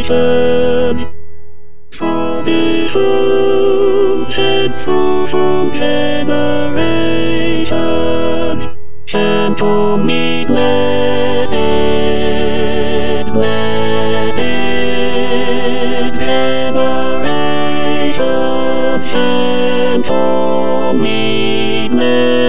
generations. Tradition heads through generations. Gentle me blessed generations. Gentle me blessed.